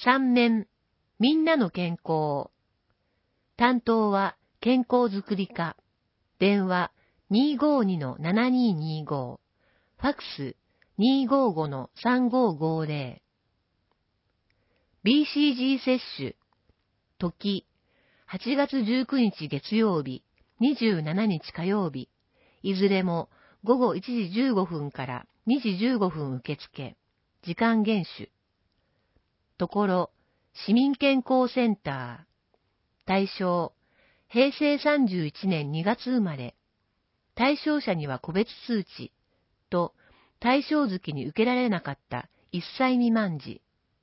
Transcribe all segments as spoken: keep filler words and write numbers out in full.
さん面、みんなの健康。担当は健康づくり課。電話 にーごーにのななにーにーご。ファックス にーごーごのさんごーごーぜろ。ビーシージー 接種。時、はちがつじゅうくにち月曜日、にじゅうしちにち火曜日。いずれもごごいちじじゅうごふんからにじじゅうごふん受付。時間厳守。ところ、市民健康センター。対象、へいせいさんじゅういちねんにがつ生まれ。対象者には個別通知と対象月に受けられなかったいっさい未満児。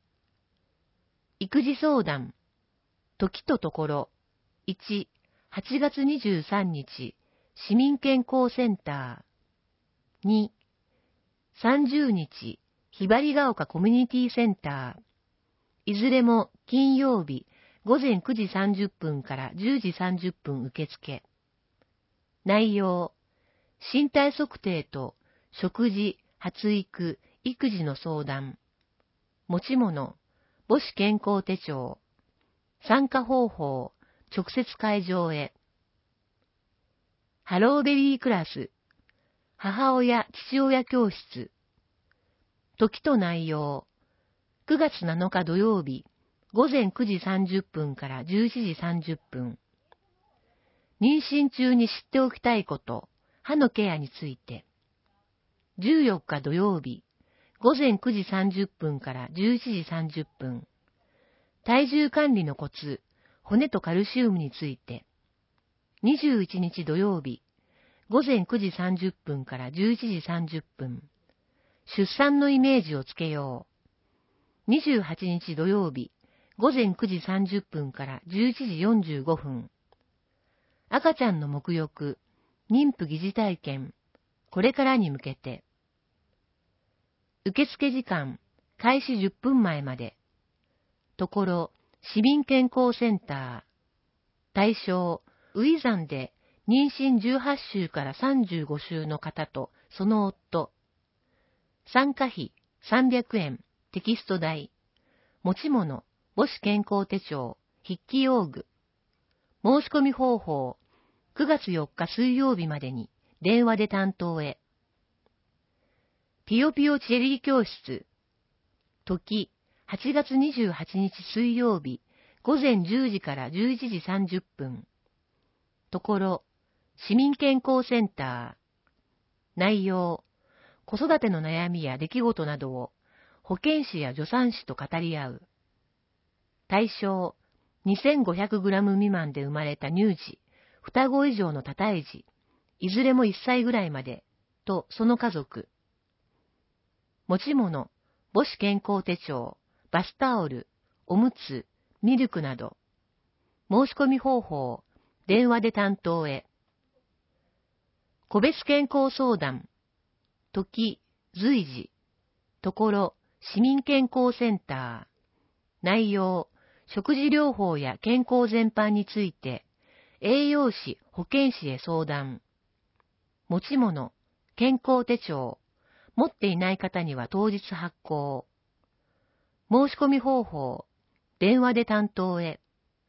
育児相談。時とところ。いち、はちがつにじゅうさんにち、市民健康センター。に、さんじゅうにち、ひばりが丘コミュニティセンター。いずれも金曜日、ごぜんくじさんじゅっぷんからじゅうじさんじゅっぷん受付。内容、身体測定と食事、発育、育児の相談。持ち物、母子健康手帳。参加方法、直接会場へ。ハローベビークラス。母親、父親教室。時と内容。くがつなのか土曜日、ごぜんくじさんじゅっぷんからじゅういちじさんじゅっぷん。妊娠中に知っておきたいこと、歯のケアについて。じゅうよっか土曜日、ごぜんくじさんじゅっぷんからじゅういちじさんじゅっぷん。体重管理のコツ、骨とカルシウムについて。にじゅういちにち土曜日、ごぜんくじさんじゅっぷんからじゅういちじさんじゅっぷん。出産のイメージをつけよう。にじゅうはちにち土曜日、ごぜんくじさんじゅっぷんからじゅういちじよんじゅうごふん。赤ちゃんの沐浴、妊婦疑似体験、これからに向けて。受付時間、開始じゅっぷんまえまで。ところ、市民健康センター。対象、ウィザンで妊娠じゅうはちしゅうからさんじゅうごしゅうの方とその夫。参加費さんびゃくえん、テキスト代。持ち物、母子健康手帳、筆記用具。申し込み方法、くがつよっか水曜日までに電話で担当へ。ピヨピヨチェリー教室。時、はちがつにじゅうはちにち水曜日、ごぜんじゅうじからじゅういちじさんじゅっぷん。ところ、市民健康センター。内容、子育ての悩みや出来事などを保健師や助産師と語り合う。対象、にせんごひゃくグラム 未満で生まれた乳児、双子以上の多胎児、いずれもいっさいぐらいまで、とその家族。持ち物、母子健康手帳、バスタオル、おむつ、ミルクなど。申し込み方法、電話で担当へ。個別健康相談。時、随時。ところ、市民健康センター。内容、食事療法や健康全般について、栄養士、保健師へ相談。持ち物、健康手帳。持っていない方には当日発行。申し込み方法、電話で担当へ。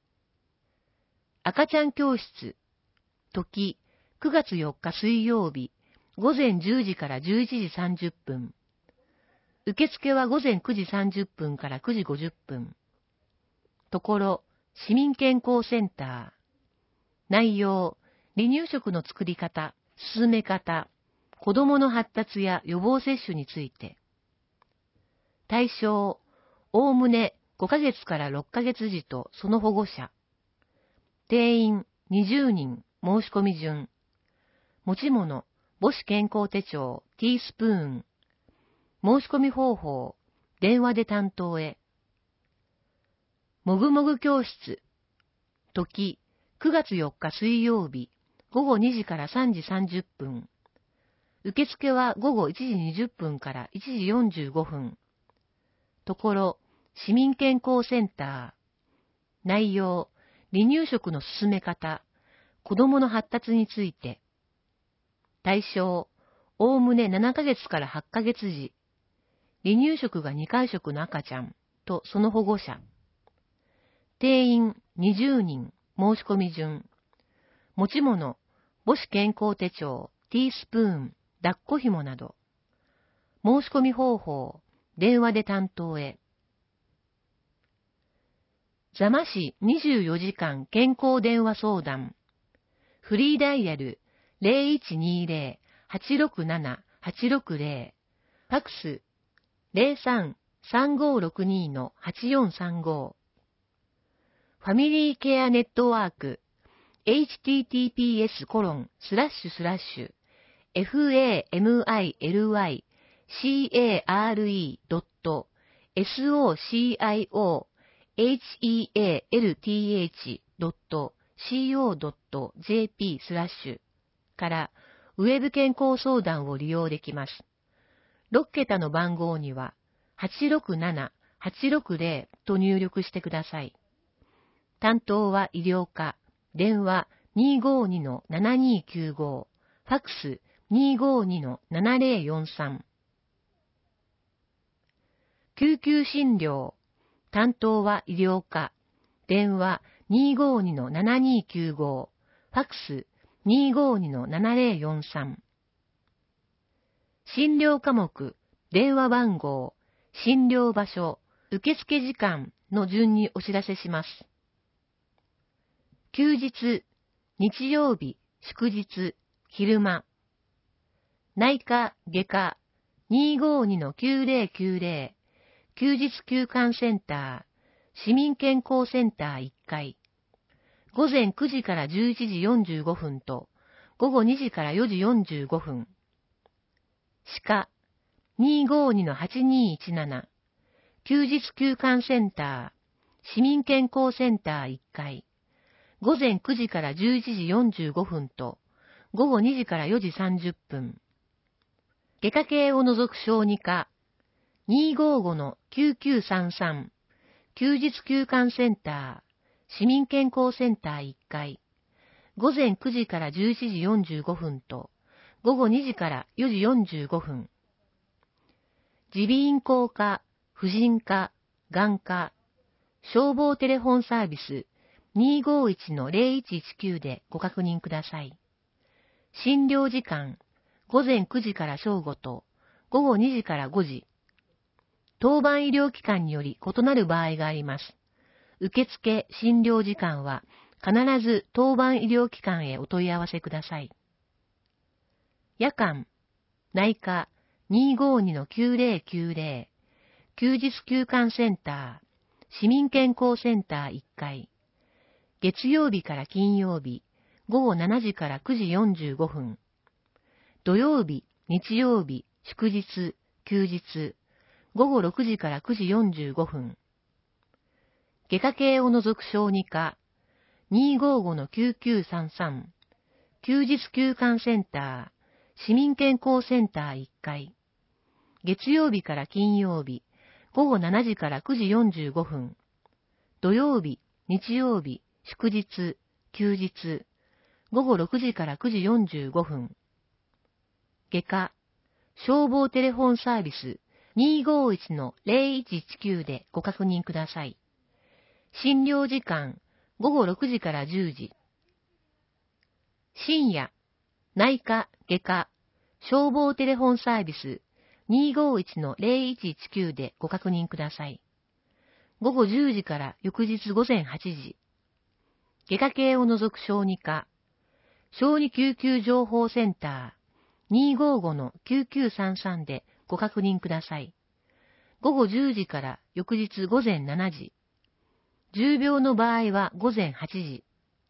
赤ちゃん教室。時、くがつよっか水曜日、ごぜんじゅうじからじゅういちじさんじゅっぷん。受付はごぜんくじさんじゅっぷんからくじごじゅっぷん。ところ、市民健康センター。内容、離乳食の作り方、進め方、子供の発達や予防接種について。対象、おおむねごかげつからろっかげつ児とその保護者。定員にじゅうにん、申し込み順。持ち物、母子健康手帳、ティースプーン。申し込み方法、電話で担当へ。もぐもぐ教室。時、くがつよっか水曜日、ごごにじからさんじさんじゅっぷん。受付はごごいちじにじゅっぷんからいちじよんじゅうごふん。ところ、市民健康センター。内容、離乳食の進め方、子供の発達について。対象、おおむねななかげつからはっかげつ児。離乳食がにかい食の赤ちゃん、 とその保護者。定員にじゅうにん、申し込み順。持ち物、母子健康手帳、ティースプーン、抱っこ紐など。申し込み方法、電話で担当へ。座間市にじゅうよじかん健康電話相談。フリーダイヤル ゼロいちにゼロ はちろくなな はちろくゼロ。ファックス ゼロさん さんごろくに はちよんさんご。ファミリーケアネットワーク エイチティーティーピーエスコロンスラッシュスラッシュ ファミリーケアドット ソコドット シーオー ドット ジェーピー スラッシュからウェブ健康相談を利用できます。ろっけたの番号にははちろくなな はちろくゼロと入力してください。担当は医療課、電話 にーごーにのななにーきゅうご、ファックス にーごーにのななゼロよんさん。救急診療、担当は医療課、電話 にーごーにのななにーきゅうご、ファックス にーごーにのななゼロよんさん。診療科目、電話番号、診療場所、受付時間の順にお知らせします。休日、日曜日、祝日、昼間。内科、外科、にーごーにのきゅうゼロきゅうゼロ、休日休館センター、市民健康センターいっかい。午前くじからじゅういちじよんじゅうごふんと、午後にじからよじよんじゅうごふん。歯科、にーごーにのはちにーいちなな、休日休館センター、市民健康センターいっかい。午前くじからじゅういちじよんじゅうごふんと、午後にじからよじさんじゅっぷん。外科系を除く小児科、にーごーごのきゅうきゅうさんさん、休日休館センター、市民健康センターいっかい。午前くじからじゅういちじよんじゅうごふんと、午後にじからよじよんじゅうごふん。耳鼻咽喉科、婦人科、眼科、消防テレフォンサービス にーごーいちのゼロいちいちきゅう でご確認ください。診療時間、午前くじから正午と、午後にじからごじ。当番医療機関により異なる場合があります。受付、診療時間は必ず当番医療機関へお問い合わせください。夜間、内科 にーごーにのきゅうゼロきゅうゼロ、休日休館センター、市民健康センターいっかい。月曜日から金曜日、午後しちじからくじよんじゅうごふん。土曜日、日曜日、祝日、休日、午後ろくじからくじよんじゅうごふん。外科系を除く小児科、にーごーごのきゅうきゅうさんさん、休日休館センター、市民健康センターいっかい。月曜日から金曜日、午後しちじからくじよんじゅうごふん。土曜日、日曜日、祝日、休日、午後ろくじからくじよんじゅうごふん。外科、消防テレフォンサービス にーごーいちのゼロいちいちきゅう でご確認ください。診療時間、午後ろくじからじゅうじ。深夜、内科、外科、消防テレフォンサービス にーごーいちのゼロいちいちきゅう でご確認ください。午後じゅうじから翌日午前はちじ。外科系を除く小児科、小児救急情報センター にーごーごのきゅうきゅうさんさん でご確認ください。午後じゅうじから翌日午前しちじ。重病の場合は午前はちじ。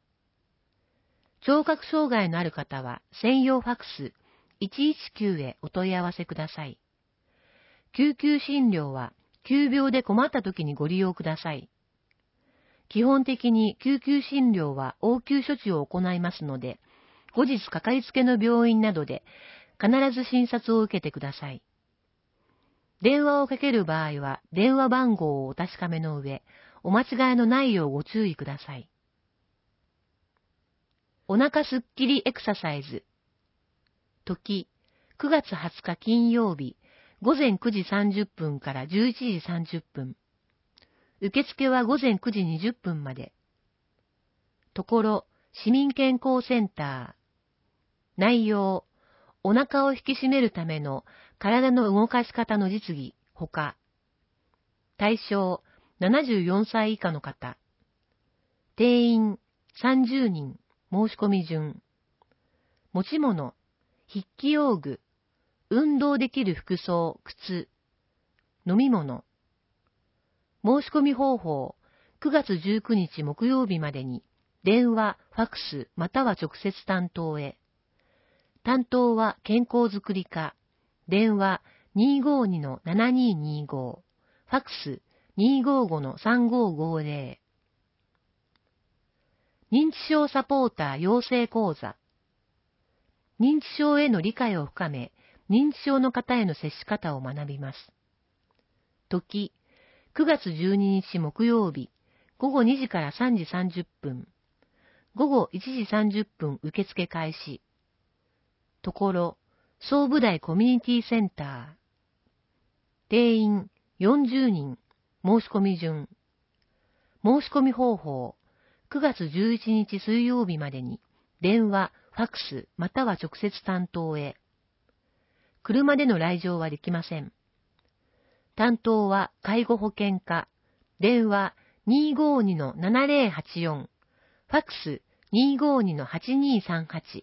聴覚障害のある方は専用ファックスいちいちきゅうへお問い合わせください。救急診療は急病で困った時にご利用ください。基本的に救急診療は応急処置を行いますので、後日かかりつけの病院などで必ず診察を受けてください。電話をかける場合は電話番号をお確かめの上、お間違いのないようご注意ください。お腹すっきりエクササイズ。時、くがつはつか金曜日、午前くじさんじゅっぷんからじゅういちじさんじゅっぷん。 受付はごぜんくじにじゅっぷんまで。ところ、市民健康センター。内容、お腹を引き締めるための体の動かし方の実技、ほか。対象、ななじゅうよんさい以下の方。定員、さんじゅうにん、申し込み順。持ち物、筆記用具、運動できる服装、靴。飲み物。申し込み方法、くがつじゅうくにち木曜日までに、電話、ファクス、または直接担当へ。担当は健康づくり課。電話 にーごーにのななにーにーご。ファクス にーごーごのさんごーごーぜろ。認知症サポーター養成講座。認知症への理解を深め、認知症の方への接し方を学びます。時、くがつじゅうににち木曜日、ごごにじからさんじさんじゅっぷん。ごごいちじさんじゅっぷん受付開始。ところ、総武大コミュニティセンター。定員よんじゅうにん、申し込み順。申し込み方法、くがつじゅういちにち水曜日までに、電話、ファクス、または直接担当へ。車での来場はできません。担当は介護保険課。電話 にーごーにのななぜろはちよん。ファクス にーごーにのはちにーさんはち。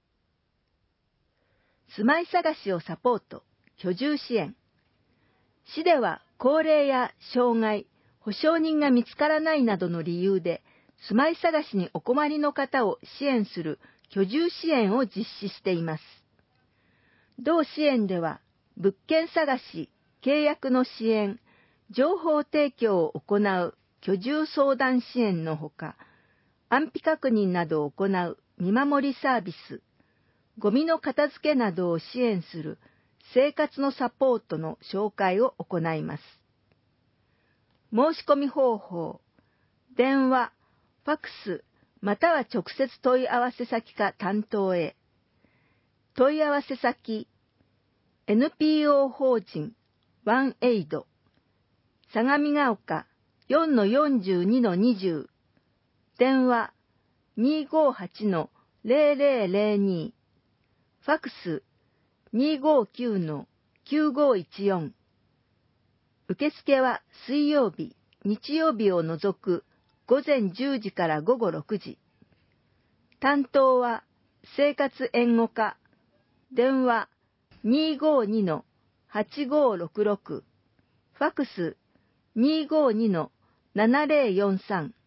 住まい探しをサポート、居住支援。市では高齢や障害、保証人が見つからないなどの理由で、住まい探しにお困りの方を支援する居住支援を実施しています。同支援では、物件探し、契約の支援、情報提供を行う居住相談支援のほか、安否確認などを行う見守りサービス、ゴミの片付けなどを支援する生活のサポートの紹介を行います。申し込み方法、電話、ファクス、または直接問い合わせ先か担当へ。問い合わせ先、エヌピーオー 法人ワンエイド、相模ヶ丘 よんのよんじゅうにのにじゅう、電話 にーごーはちのぜろぜろぜろに、ファクス にーごーきゅうのきゅうごーいちよん。受付は水曜日、日曜日を除くごぜんじゅうじからごごろくじ。担当は生活援護課。電話 にーごーにのはちごーろくろく。ファクス にーごーにのななぜろよんさん。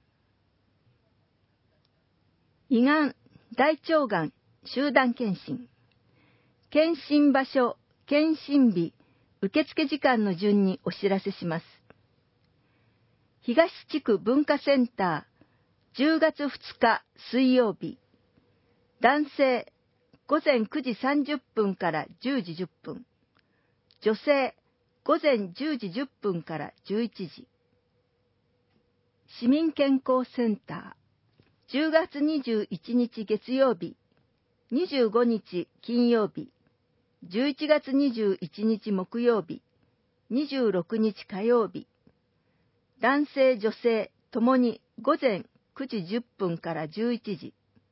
胃がん、大腸がん、集団検診。検診場所、検診日、受付時間の順にお知らせします。東地区文化センター、じゅうがつふつか水曜日。男性、ごぜんくじさんじゅっぷんからじゅうじじゅっぷん。女性、ごぜんじゅうじじゅっぷんからじゅういちじ。市民健康センター、じゅうがつにじゅういちにち月曜日、にじゅうごにち金曜日、じゅういちがつにじゅういちにち木曜日、にじゅうろくにち火曜日。男性女性ともにごぜんくじじゅっぷんからじゅういちじ。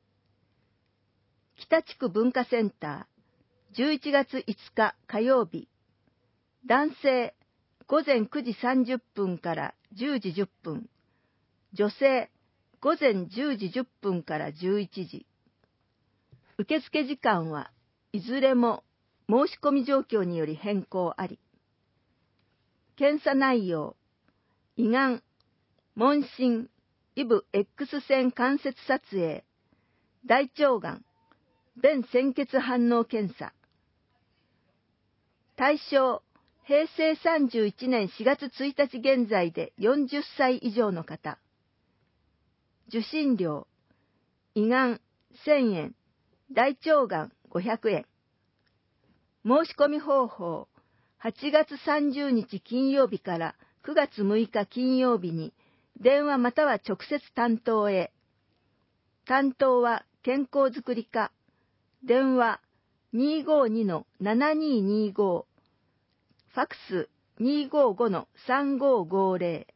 北地区文化センター、じゅういちがついつか火曜日。男性ごぜんくじさんじゅっぷんからじゅうじじゅっぷん。女性ごぜんじゅうじじゅっぷんからじゅういちじ。受付時間はいずれも申し込み状況により変更あり。検査内容、胃がん、問診、イブ X 線関節撮影、大腸がん、便潜血反応検査。対象、へいせいさんじゅういちねんしがつついたち現在でよんじゅっさい以上の方。受診料、胃がんせんえん、大腸がんごひゃくえん。申し込み方法、はちがつさんじゅうにち金曜日からくがつむいか金曜日に電話または直接担当へ。担当は健康づくり課。電話 にーごーにのななにーにーご。ファクス にーごーごのさんごーごーぜろ。